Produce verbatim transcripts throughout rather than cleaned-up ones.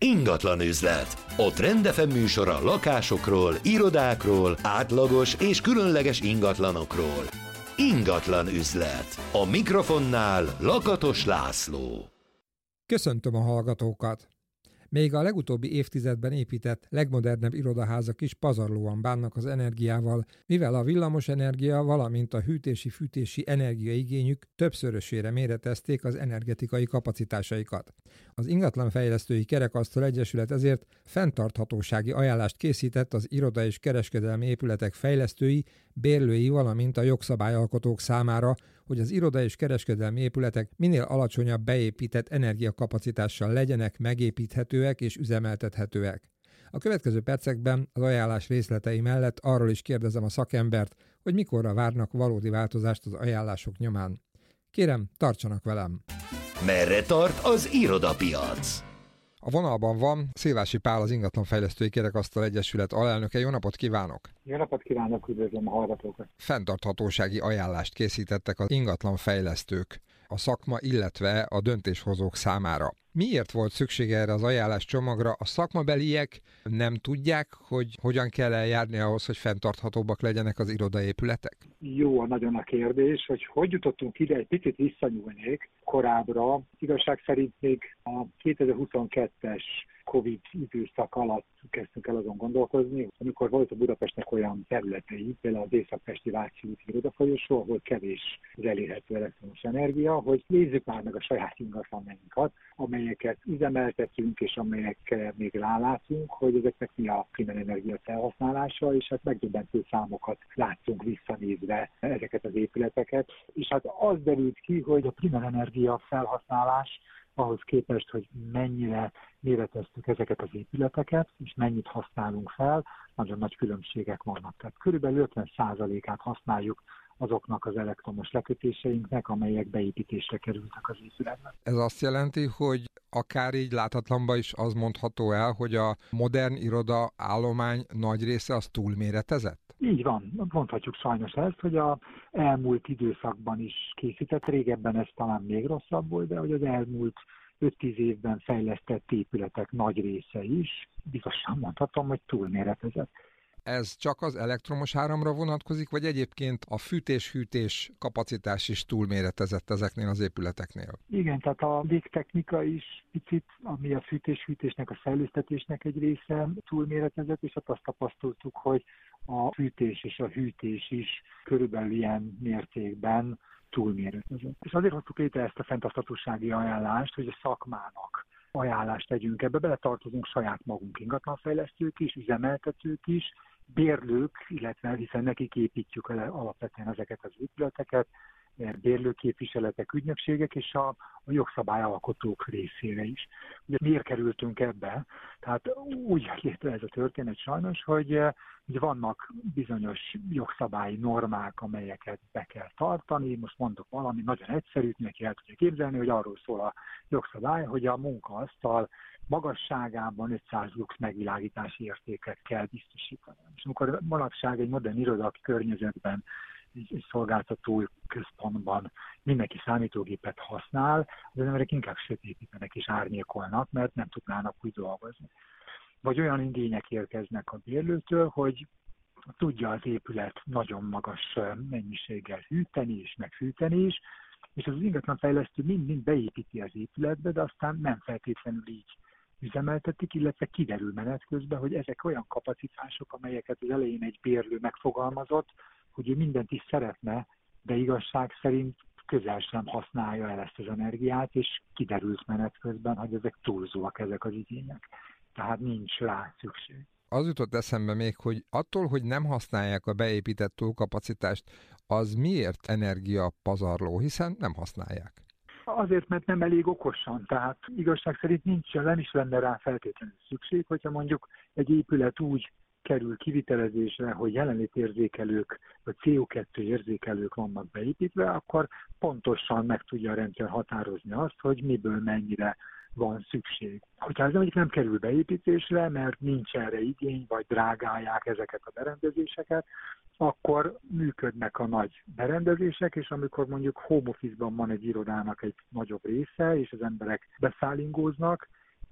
Ingatlan üzlet. A Trend ef em műsora lakásokról, irodákról, átlagos és különleges ingatlanokról. Ingatlan üzlet. A mikrofonnál Lakatos László. Köszöntöm a hallgatókat! Még a legutóbbi évtizedben épített legmodernebb irodaházak is pazarlóan bánnak az energiával, mivel a villamosenergia, valamint a hűtési-fűtési energiaigényük többszörösére méretezték az energetikai kapacitásaikat. Az Ingatlanfejlesztői Kerekasztal Egyesület ezért fenntarthatósági ajánlást készített az iroda- és kereskedelmi épületek fejlesztői, bérlői, valamint a jogszabályalkotók számára, hogy az iroda- és kereskedelmi épületek minél alacsonyabb beépített energiakapacitással legyenek megépíthetőek és üzemeltethetőek. A következő percekben az ajánlás részletei mellett arról is kérdezem a szakembert, hogy mikorra várnak valódi változást az ajánlások nyomán. Kérem, tartsanak velem! Merre tart az irodapiac? A vonalban van Szilvási Pál, az Ingatlanfejlesztői Kerekasztal Egyesület alelnöke. Jó napot kívánok! Jó napot kívánok, üdvözlöm a hallgatókat! Fenntarthatósági ajánlást készítettek az ingatlanfejlesztők, a szakma, illetve a döntéshozók számára. Miért volt szüksége erre az ajánlás csomagra? A szakmabeliek nem tudják, hogy hogyan kell eljárni ahhoz, hogy fenntarthatóbbak legyenek az irodaépületek? Jó a nagyon a kérdés, hogy hogy jutottunk ide, egy picit visszanyúlnék korábbra. Igazság szerint még a kétezer-huszonkettes Covid időszak alatt kezdtünk el azon gondolkozni, amikor volt a Budapestnek olyan területei, például az Észak-Pesti Váci úti irodafolyosó, ahol kevés az elérhető elektromos energia, hogy nézzük már meg a saját ingatlanjainkat, amelyeket üzemeltetünk, és amelyekkel még rálátunk, hogy ezeknek mi a primer energia felhasználása, és hát megdöbbentő számokat láttunk visszanézve ezeket az épületeket. És hát az derült ki, hogy a primer energia felhasználás ahhoz képest, hogy mennyire méreteztük ezeket az épületeket, és mennyit használunk fel, nagyon nagy különbségek vannak. Tehát körülbelül ötven százalékát használjuk azoknak az elektromos lekötéseinknek, amelyek beépítésre kerültek az épületben. Ez azt jelenti, hogy akár így láthatlanban is az mondható el, hogy a modern iroda állomány nagy része az túlméretezett? Így van, mondhatjuk sajnos ezt, hogy az elmúlt időszakban is készített, régebben ez talán még rosszabb volt, de hogy az elmúlt öt-tíz évben fejlesztett épületek nagy része is, biztosan mondhatom, hogy túlméretezett. Ez csak az elektromos áramra vonatkozik, vagy egyébként a fűtés-hűtés kapacitás is túlméretezett ezeknél az épületeknél? Igen, tehát a végtechnika is picit, ami a fűtés-hűtésnek, a szellőztetésnek egy része túlméretezett, és hát azt tapasztaltuk, hogy a fűtés és a hűtés is körülbelül ilyen mértékben túlméretezett. És azért hoztuk létre ezt a fenntarthatósági ajánlást, hogy a szakmának ajánlást tegyünk ebbe, beletartozunk saját magunk ingatlanfejlesztők is, üzemeltetők is, bérlők, illetve hiszen nekik építjük alapvetően ezeket az épületeket, bérlőképviseletek, ügynökségek és a, a jogszabályalkotók részére is. Ugye miért kerültünk ebbe? Tehát úgy jött létre ez a történet sajnos, hogy ugye vannak bizonyos jogszabályi normák, amelyeket be kell tartani. Most mondok valami nagyon egyszerűt, neki el tudja képzelni, hogy arról szól a jogszabály, hogy a munkaasztal magasságában ötszáz lux megvilágítási értéket kell biztosítani. És amikor manapság egy modern irodai környezetben, egy szolgáltató központban mindenki számítógépet használ, az emberek inkább sötétítenek és árnyékolnak, mert nem tudnának úgy dolgozni. Vagy olyan igények érkeznek a bérlőtől, hogy tudja az épület nagyon magas mennyiséggel hűteni és megfűteni is, és az ingatlanfejlesztő mind-mind beépíti az épületbe, de aztán nem feltétlenül így üzemeltetik, illetve kiderül menet közben, hogy ezek olyan kapacitások, amelyeket az elején egy bérlő megfogalmazott, hogy ő mindent is szeretne, de igazság szerint közel sem használja el ezt az energiát, és kiderült menet közben, hogy ezek túlzóak, ezek az igények. Tehát nincs rá szükség. Az jutott eszembe még, hogy attól, hogy nem használják a beépített túlkapacitást, az miért energiapazarló, hiszen nem használják? Azért, mert nem elég okosan, tehát igazság szerint nincs, nem is lenne rá feltétlenül szükség, hogyha mondjuk egy épület úgy kerül kivitelezésre, hogy jelenlétérzékelők vagy cé o kettő érzékelők vannak beépítve, akkor pontosan meg tudja a rendszer határozni azt, hogy miből mennyire van szükség. Hogyha ez mondjuk nem kerül beépítésre, mert nincs erre igény, vagy drágálják ezeket a berendezéseket, akkor működnek a nagy berendezések, és amikor mondjuk home office-ban van egy irodának egy nagyobb része, és az emberek beszállingóznak,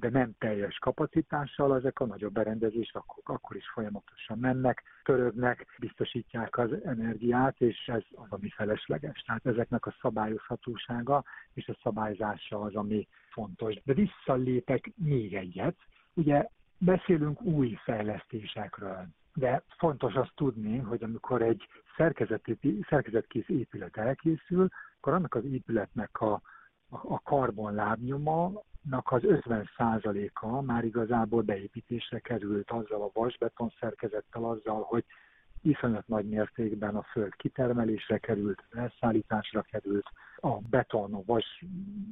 de nem teljes kapacitással, ezek a nagyobb berendezések akkor, akkor is folyamatosan mennek, törögnek, biztosítják az energiát, és ez az, ami felesleges. Tehát ezeknek a szabályozhatósága és a szabályzása az, ami fontos. De visszalépek még egyet. Ugye beszélünk új fejlesztésekről, de fontos azt tudni, hogy amikor egy szerkezetkész épület elkészül, akkor annak az épületnek a, a, a karbonlábnyomának az ötven százaléka már igazából beépítésre került azzal a vasbeton szerkezettel, azzal, hogy iszonyat nagy mértékben a föld kitermelésre került, elszállításra került, a beton, a vas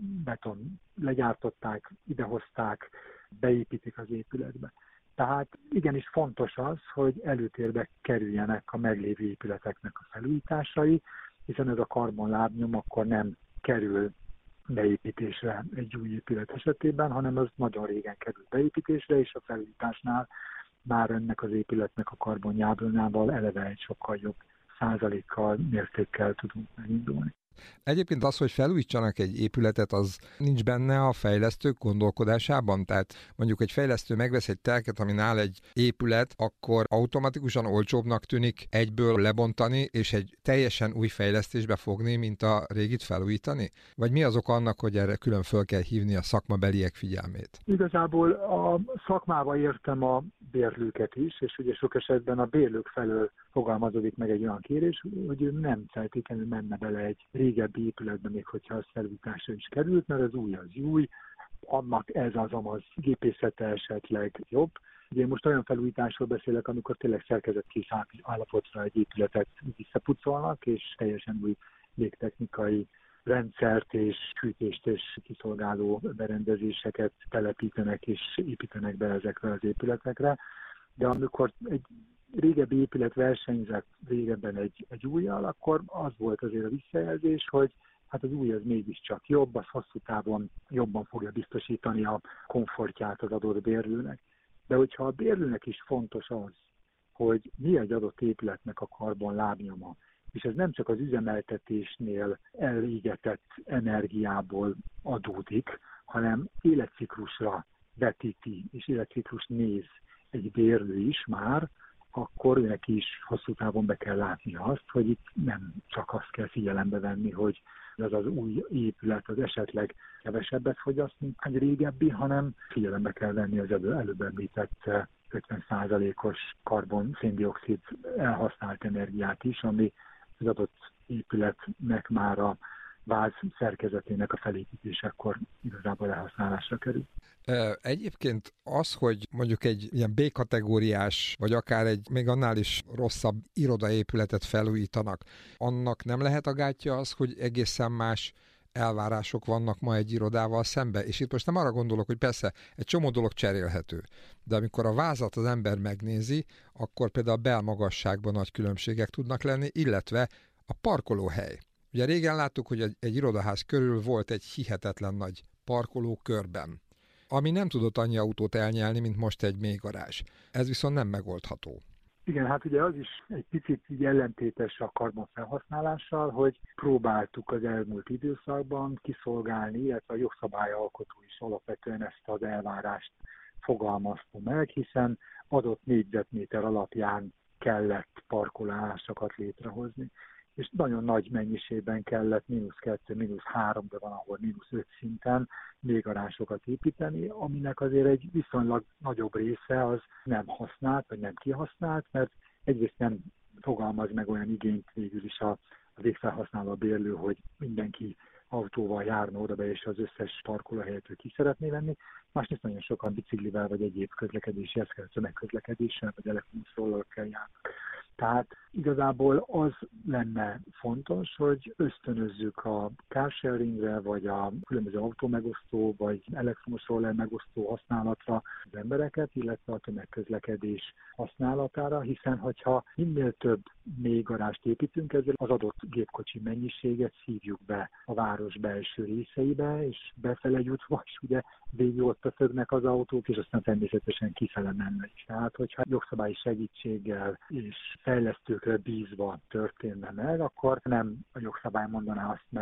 beton legyártották, idehozták, beépítik az épületbe. Tehát igenis fontos az, hogy előtérbe kerüljenek a meglévő épületeknek a felújításai, hiszen ez a karbonlábnyom akkor nem kerül beépítésre egy új épület esetében, hanem az nagyon régen kerül beépítésre, és a felújításnál már ennek az épületnek a karbonlábnyomával eleve egy sokkal jobb százalékkal, mértékkel tudunk megindulni. Egyébként az, hogy felújítsanak egy épületet, az nincs benne a fejlesztők gondolkodásában? Tehát mondjuk egy fejlesztő megvesz egy telket, ami nál egy épület, akkor automatikusan olcsóbbnak tűnik egyből lebontani, és egy teljesen új fejlesztésbe fogni, mint a régit felújítani? Vagy mi az oka annak, hogy erre külön föl kell hívni a szakmabeliek figyelmét? Igazából a szakmába értem a bérlőket is, és ugye sok esetben a bérlők felől fogalmazódik meg egy olyan kérés, hogy ő nem feltétlenül menne bele egy régebbi épületben, még hogyha a felújításra is került, mert az új az új, annak ez az amaz gépészete esetleg jobb. Ugye én most olyan felújításról beszélek, amikor tényleg szerkezetkész állapotra egy épületet visszapucolnak, és teljesen új légtechnikai rendszert és fűtést és kiszolgáló berendezéseket telepítenek és építenek be ezekre az épületekre. De amikor egy régebbi épület versenyzett régebben egy, egy újjal, akkor az volt azért a visszajelzés, hogy hát az új az mégiscsak jobb, az hosszú távon jobban fogja biztosítani a komfortját az adott bérlőnek. De hogyha a bérlőnek is fontos az, hogy mi egy adott épületnek a karbonlábnyoma, és ez nem csak az üzemeltetésnél elégetett energiából adódik, hanem életciklusra vetíti, és életciklus néz egy bérlő is már, akkor őnek is hosszú távon be kell látni azt, hogy itt nem csak azt kell figyelembe venni, hogy az az új épület az esetleg kevesebbet fogyaszt, mint egy régebbi, hanem figyelembe kell venni az előbb említett ötven százalékos karbon-széndioxid elhasznált energiát is, ami az adott épületnek már a váz szerkezetének a felépítésekor igazából elhasználásra kerül. Egyébként az, hogy mondjuk egy ilyen B-kategóriás, vagy akár egy még annál is rosszabb irodaépületet felújítanak, annak nem lehet a gátja az, hogy egészen más elvárások vannak ma egy irodával szembe, és itt most nem arra gondolok, hogy persze egy csomó dolog cserélhető, de amikor a vázat az ember megnézi, akkor például a belmagasságban nagy különbségek tudnak lenni, illetve a parkolóhely. Ugye régen láttuk, hogy egy, egy irodaház körül volt egy hihetetlen nagy parkoló körben, ami nem tudott annyi autót elnyelni, mint most egy mélygarázs. Ez viszont nem megoldható. Igen, hát ugye az is egy picit így ellentétes a karbonfelhasználással, hogy próbáltuk az elmúlt időszakban kiszolgálni, illetve a jogszabályalkotó is alapvetően ezt az elvárást fogalmazta meg, hiszen adott négyzetméter alapján kellett parkolásokat létrehozni, és nagyon nagy mennyiségben kellett mínusz kettő, mínusz három, de van, ahol mínusz öt szinten mélygarásokat építeni, aminek azért egy viszonylag nagyobb része az nem használt, vagy nem kihasznált, mert egyrészt nem fogalmaz meg olyan igényt végül is a, a végfelhasználó bérlő, hogy mindenki autóval járna oda be, és az összes parkolóhelyet ki szeretné venni. Másrészt nagyon sokan biciklivel, vagy egyéb közlekedési eszköz, tömegközlekedéssel, vagy elektromos rollerokkel járnak. Tehát igazából az lenne fontos, hogy ösztönözzük a carsharingre, vagy a különböző autómegosztó, vagy elektromos roller megosztó használatra az embereket, illetve a tömegközlekedés használatára, hiszen hogyha minél több mélygarást építünk, ezzel az adott gépkocsi mennyiséget szívjuk be a város belső részeibe, és befele jutva is ugye végig ott pöfögnek az autók, és aztán természetesen kifele mennek. Tehát, hogyha jogszabályi segítséggel és fejlesztőkre bízva történne meg, akkor nem a jogszabály mondaná azt meg,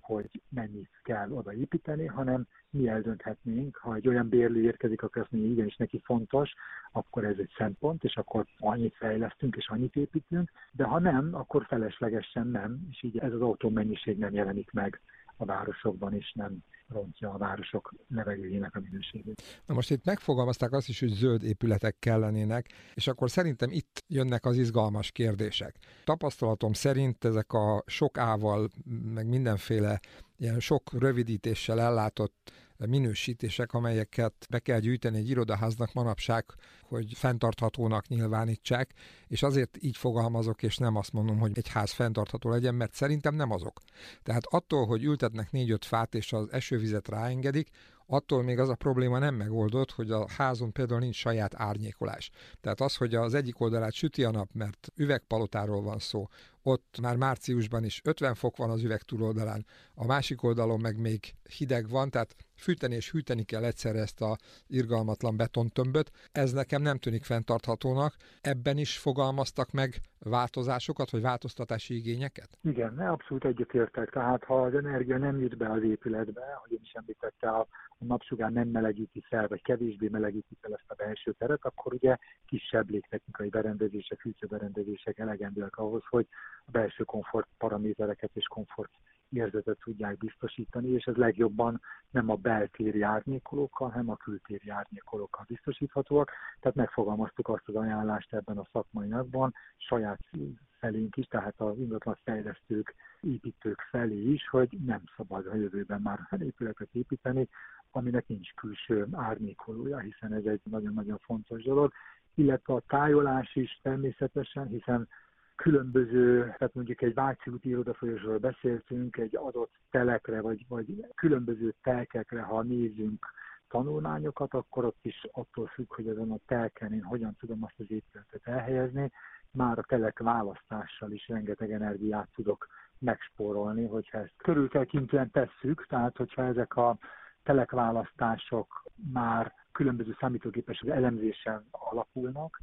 hogy mennyit kell odaépíteni, hanem mi eldönthetnénk, ha egy olyan bérlő érkezik, akkor azt mondja, igenis neki fontos, akkor ez egy szempont, és akkor annyit fejlesztünk, és annyit építünk, de ha nem, akkor feleslegesen nem, és így ez az autómennyiség nem jelenik meg a városokban, és nem rontja a városok levegőjének a minőségét. Na most itt megfogalmazták azt is, hogy zöld épületek kellenének, és akkor szerintem itt jönnek az izgalmas kérdések. Tapasztalatom szerint ezek a sok ával, meg mindenféle ilyen sok rövidítéssel ellátott minősítések, amelyeket be kell gyűjteni egy irodaháznak manapság, hogy fenntarthatónak nyilvánítsák, és azért így fogalmazok, és nem azt mondom, hogy egy ház fenntartható legyen, mert szerintem nem azok. Tehát attól, hogy ültetnek négy-öt fát, és az esővizet ráengedik, attól még az a probléma nem megoldott, hogy a házon például nincs saját árnyékolás. Tehát az, hogy az egyik oldalát süti a nap, mert üvegpalotáról van szó, ott már márciusban is ötven fok van az üveg túloldalán, a másik oldalon meg még hideg van, tehát fűteni és hűteni kell egyszerre ezt a irgalmatlan betontömböt. Ez nekem nem tűnik fenntarthatónak. Ebben is fogalmaztak meg változásokat, vagy változtatási igényeket? Igen, abszolút egyetértek. Tehát ha az energia nem jut be az épületbe, hogy én is említette, a, a napsugár nem melegíti fel, vagy kevésbé melegíti fel ezt a belső teret, akkor ugye kisebb légtechnikai berendezések, hűtőberendezések elegendőek ahhoz, hogy a belső komfort paramétereket és komfort érzetet tudják biztosítani, és ez legjobban nem a beltéri árnyékolókkal, hanem a kültéri árnyékolókkal biztosíthatóak. Tehát megfogalmaztuk azt az ajánlást ebben a szakmai anyagban, saját felénk is, tehát az ingatlan fejlesztők, építők felé is, hogy nem szabad a jövőben már épületet építeni, aminek nincs külső árnyékolója, hiszen ez egy nagyon-nagyon fontos dolog. Illetve a tájolás is természetesen, hiszen különböző, tehát mondjuk egy Váci úti irodafolyosról beszéltünk, egy adott telekre, vagy, vagy különböző telkekre, ha nézzünk tanulmányokat, akkor ott is attól függ, hogy ezen a telken én hogyan tudom azt az épületet elhelyezni. Már a telek választással is rengeteg energiát tudok megspórolni, hogyha ezt körültekintően tesszük, tehát hogyha ezek a telekválasztások már különböző számítógépes elemzésen alapulnak,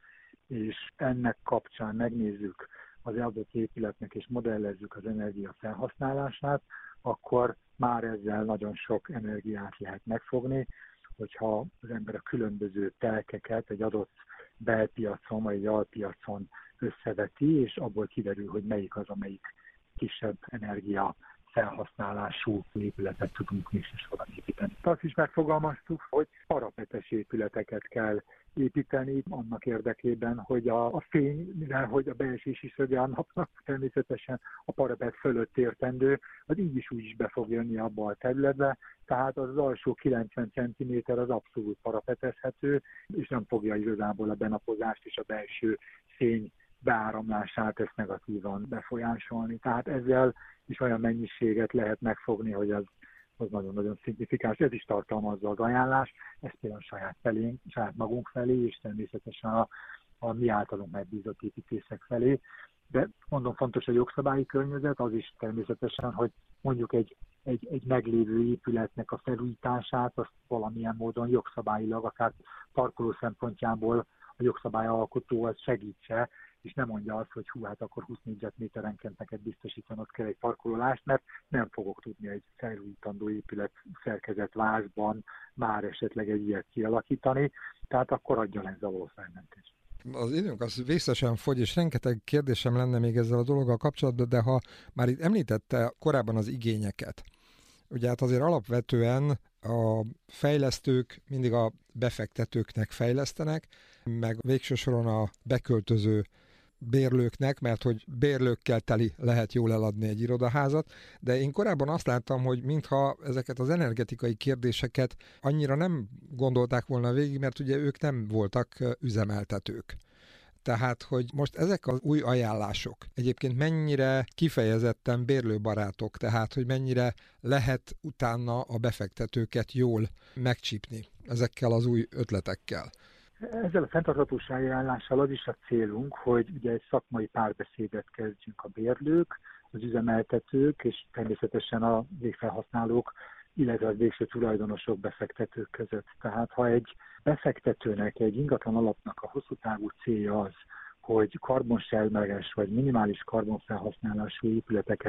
és ennek kapcsán megnézzük az adott épületnek és modellezzük az energia felhasználását, akkor már ezzel nagyon sok energiát lehet megfogni, hogyha az ember a különböző telkeket egy adott belpiacon vagy egy alpiacon összeveti, és abból kiderül, hogy melyik az, amelyik kisebb energia felhasználású épületet tudunk mégis építeni. Azt is megfogalmaztuk, hogy parapetes épületeket kell építeni annak érdekében, hogy a, a fény, mivel hogy a beesési szöge a napnak természetesen a parapet fölött értendő, az így is úgy is be fog jönni abba a területbe, tehát az alsó kilencven centiméter az abszolút parapetezhető, és nem fogja igazából a benapozást és a belső fény beáramlását ezt negatívan befolyásolni. Tehát ezzel is olyan mennyiséget lehet megfogni, hogy az, az nagyon-nagyon szignifikáns. Ez is tartalmazza az ajánlás, ezt például saját felénk, saját magunk felé, és természetesen a, a mi általunk megbízott építészek felé. De mondom, fontos a jogszabályi környezet, az is természetesen, hogy mondjuk egy, egy, egy meglévő épületnek a felújítását, azt valamilyen módon jogszabályilag, akár parkoló szempontjából a jogszabályalkotó az segítse, és nem mondja azt, hogy hú, hát akkor húsz négyzetméterenként neked biztosítanod kell egy parkolást, mert nem fogok tudni egy felújítandó épület szerkezet vázban már esetleg egy ilyet kialakítani, tehát akkor adja le zavarmentést. Az időnk az vészesen fogy, és rengeteg kérdésem lenne még ezzel a dologgal kapcsolatban, de ha már itt említette korábban az igényeket, ugye hát azért alapvetően a fejlesztők mindig a befektetőknek fejlesztenek, meg végső soron a beköltöző bérlőknek, mert hogy bérlőkkel teli lehet jól eladni egy irodaházat, de én korábban azt láttam, hogy mintha ezeket az energetikai kérdéseket annyira nem gondolták volna végig, mert ugye ők nem voltak üzemeltetők. Tehát, hogy most ezek az új ajánlások egyébként mennyire kifejezetten bérlőbarátok, tehát, hogy mennyire lehet utána a befektetőket jól megcsípni ezekkel az új ötletekkel. Ezzel a fenntarthatósági ajánlással az is a célunk, hogy ugye egy szakmai párbeszédet kezdjünk a bérlők, az üzemeltetők és természetesen a végfelhasználók, illetve a végső tulajdonosok, befektetők között. Tehát ha egy befektetőnek, egy ingatlan alapnak a hosszú távú célja az, hogy karbonsemleges vagy minimális karbonfelhasználású épületeket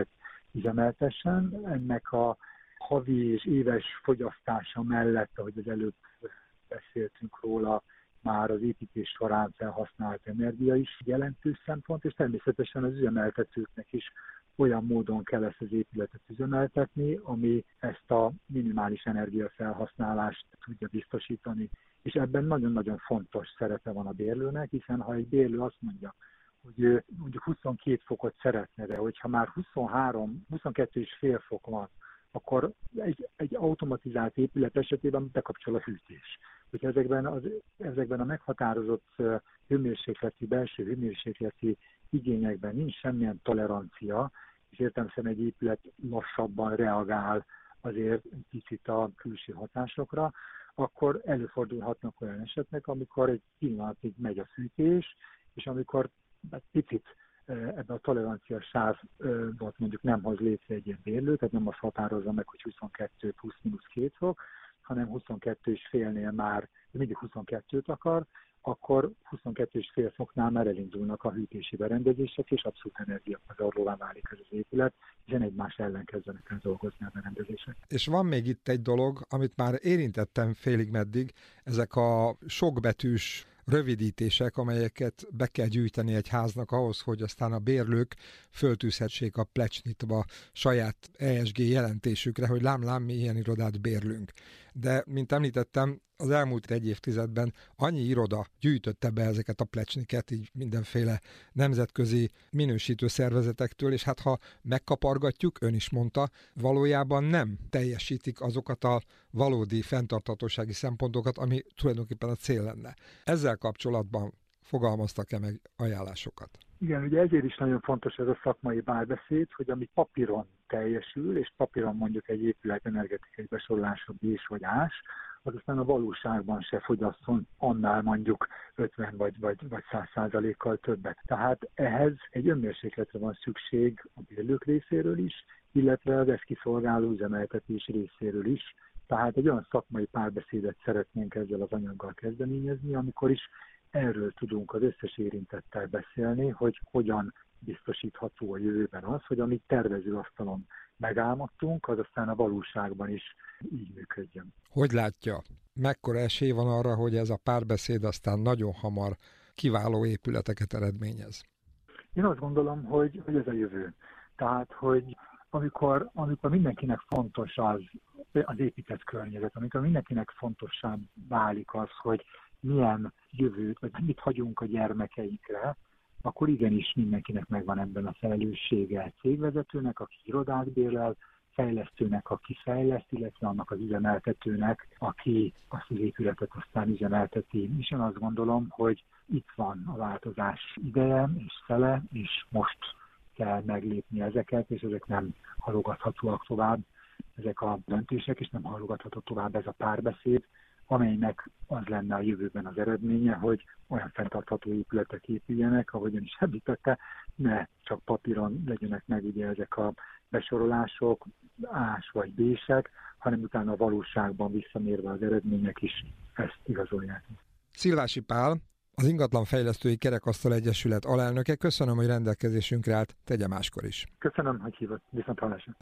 üzemeltessen. Ennek a havi és éves fogyasztása mellett, ahogy az előbb beszéltünk róla, már az építés során felhasznált energia is jelentős szempont, és természetesen az üzemeltetőknek is olyan módon kell ezt az épületet üzemeltetni, ami ezt a minimális energiafelhasználást tudja biztosítani. És ebben nagyon-nagyon fontos szerepe van a bérlőnek, hiszen ha egy bérlő azt mondja, hogy ő mondjuk huszonkét fokot szeretne, de hogyha már huszonhárom, huszonkettő és fél fok van, akkor egy, egy automatizált épület esetében bekapcsol a hűtés. Hogyha ezekben, az, ezekben a meghatározott hőmérsékleti, belső hőmérsékleti igényekben nincs semmilyen tolerancia, és értelemszerűen egy épület lassabban reagál azért picit a külső hatásokra, akkor előfordulhatnak olyan esetek, amikor egy pillanatig megy a fűtés, és amikor picit ebben a tolerancia sávban mondjuk nem hoz létre egy ilyen bérlő, tehát nem azt határozza meg, hogy huszonkettő plusz mínusz két fok, hanem huszonkettő és félnél már mindig huszonkettőt akar, akkor huszonkettő és fél foknál már elindulnak a hűtési berendezések, és abszolút energiapazarlóvá válik ez az épület, hiszen egymás ellen kezdenek el dolgozni a berendezések. És van még itt egy dolog, amit már érintettem félig meddig, ezek a sokbetűs rövidítések, amelyeket be kell gyűjteni egy háznak ahhoz, hogy aztán a bérlők föltűzhessék a plecsnitba saját E S G jelentésükre, hogy lám-lám, mi ilyen irodát bérlünk. De, mint említettem, az elmúlt egy évtizedben annyi iroda gyűjtötte be ezeket a plecsniket, így mindenféle nemzetközi minősítő szervezetektől, és hát ha megkapargatjuk, ön is mondta, valójában nem teljesítik azokat a valódi fenntarthatósági szempontokat, ami tulajdonképpen a cél lenne. Ezzel kapcsolatban fogalmaztak-e meg ajánlásokat? Igen, ugye ezért is nagyon fontos ez a szakmai párbeszéd, hogy ami papíron teljesül, és papíron mondjuk egy épület energetikai besorolása B-s vagy A-s, az aztán a valóságban se fogyasszon annál mondjuk ötven vagy, vagy, vagy száz százalékkal többet. Tehát ehhez egy önmérsékletre van szükség a bérlők részéről is, illetve az ezt kiszolgáló üzemeltetés részéről is. Tehát egy olyan szakmai párbeszédet szeretnénk ezzel az anyaggal kezdeményezni, amikor is erről tudunk az összes érintettel beszélni, hogy hogyan biztosítható a jövőben az, hogy amit tervezőasztalon megálmodtunk, az aztán a valóságban is így működjön. Hogy látja, mekkora esély van arra, hogy ez a párbeszéd aztán nagyon hamar kiváló épületeket eredményez? Én azt gondolom, hogy, hogy ez a jövő. Tehát, hogy amikor, amikor mindenkinek fontos az, az épített környezet, amikor mindenkinek fontosabb válik az, hogy milyen jövőt, vagy mit hagyunk a gyermekeinkre, akkor igenis mindenkinek megvan ebben a felelőssége, cégvezetőnek, aki irodát bérel, fejlesztőnek, aki fejleszt, illetve annak az üzemeltetőnek, aki azt az épületet aztán üzemelteti. És én azt gondolom, hogy itt van a változás ideje és szele, és most kell meglépni ezeket, és ezek nem halogathatóak tovább, ezek a döntések, és nem halogatható tovább ez a párbeszéd, amelynek az lenne a jövőben az eredménye, hogy olyan fenntartható épületek épüljenek, ahogyan is említette, ne csak papíron legyenek meg ugye ezek a besorolások, A-s vagy B-sek, hanem utána a valóságban visszamérve az eredmények is ezt igazolják. Szilvási Pál, az Ingatlanfejlesztői Kerekasztal Egyesület alelnöke, köszönöm, hogy rendelkezésünkre állt, tegye máskor is. Köszönöm, hogy hívott. Viszonthallásra.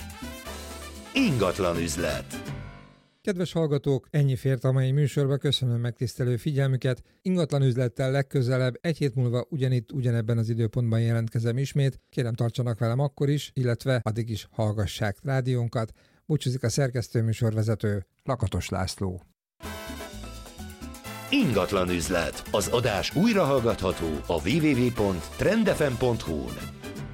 Ingatlan üzlet. Kedves hallgatók, ennyi fért a mai műsorba, köszönöm megtisztelő figyelmüket. Ingatlan üzlettel legközelebb, egy hét múlva ugyanitt, ugyanebben az időpontban jelentkezem ismét. Kérem, tartsanak velem akkor is, illetve addig is hallgassák rádiónkat. Búcsúzik a szerkesztő műsorvezető, Lakatos László. Ingatlan üzlet. Az adás újra hallgatható a double-u double-u double-u pont trend f m pont h u-n.